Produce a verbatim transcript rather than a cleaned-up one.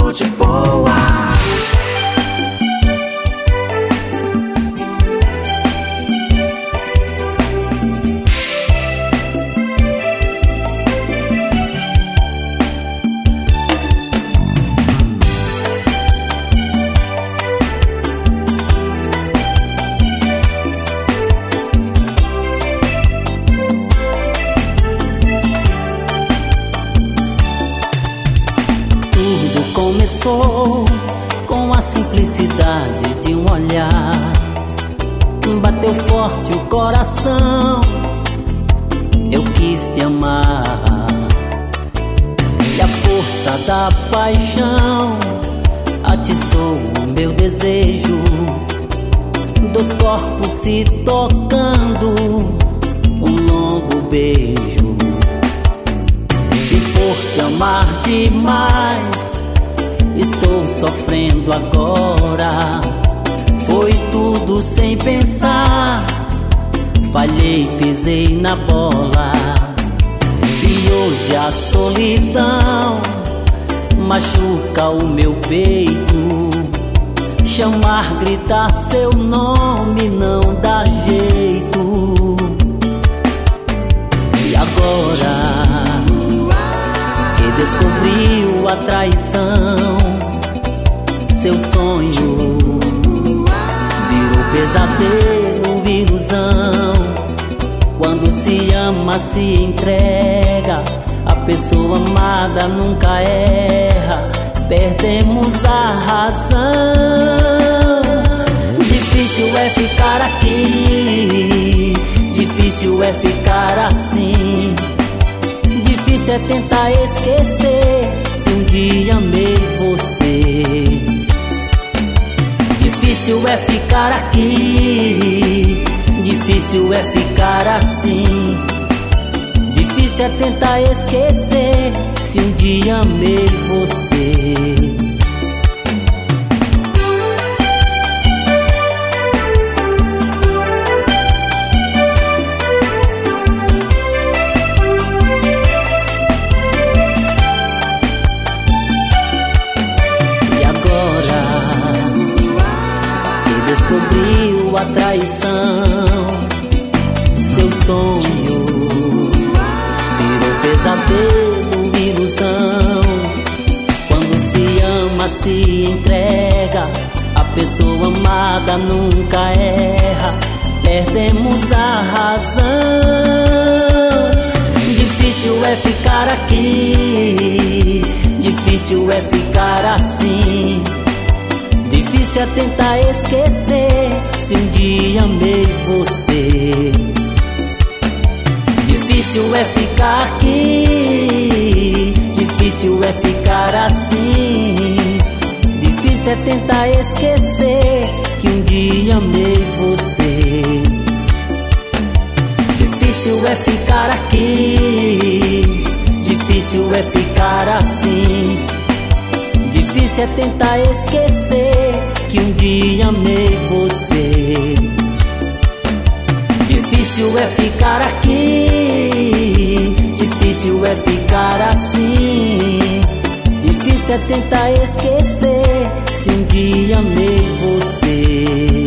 tô de boa. Começou com a simplicidade de um olhar. Bateu forte o coração, eu quis te amar. E a força da paixão atiçou o meu desejo. Dois corpos se tocando, um longo beijo. E por te amar demais, estou sofrendo agora. Foi tudo sem pensar, falhei, pisei na bola. E hoje a solidão machuca o meu peito. Chamar, gritar seu nome não dá jeito. E agora que descobriu a traição, seu sonho virou pesadelo, ilusão. Quando se ama, se entrega, a pessoa amada nunca erra. Perdemos a razão. Difícil é ficar aqui, difícil é ficar assim. Difícil é tentar esquecer se um dia amei você. Difícil é ficar aqui, difícil é ficar assim. Difícil é tentar esquecer se um dia amei você. Descobriu a traição, seu sonho virou pesadelo, ilusão. Quando se ama, se entrega, a pessoa amada nunca erra. Perdemos a razão. Difícil é ficar aqui, difícil é ficar assim. Difícil é tentar esquecer se um dia amei você. Difícil é ficar aqui, difícil é ficar assim. Difícil é tentar esquecer que um dia amei você. Difícil é ficar aqui, difícil é ficar assim. Difícil é tentar esquecer que um dia amei você. Difícil é ficar aqui, difícil é ficar assim. Difícil é tentar esquecer se um dia amei você.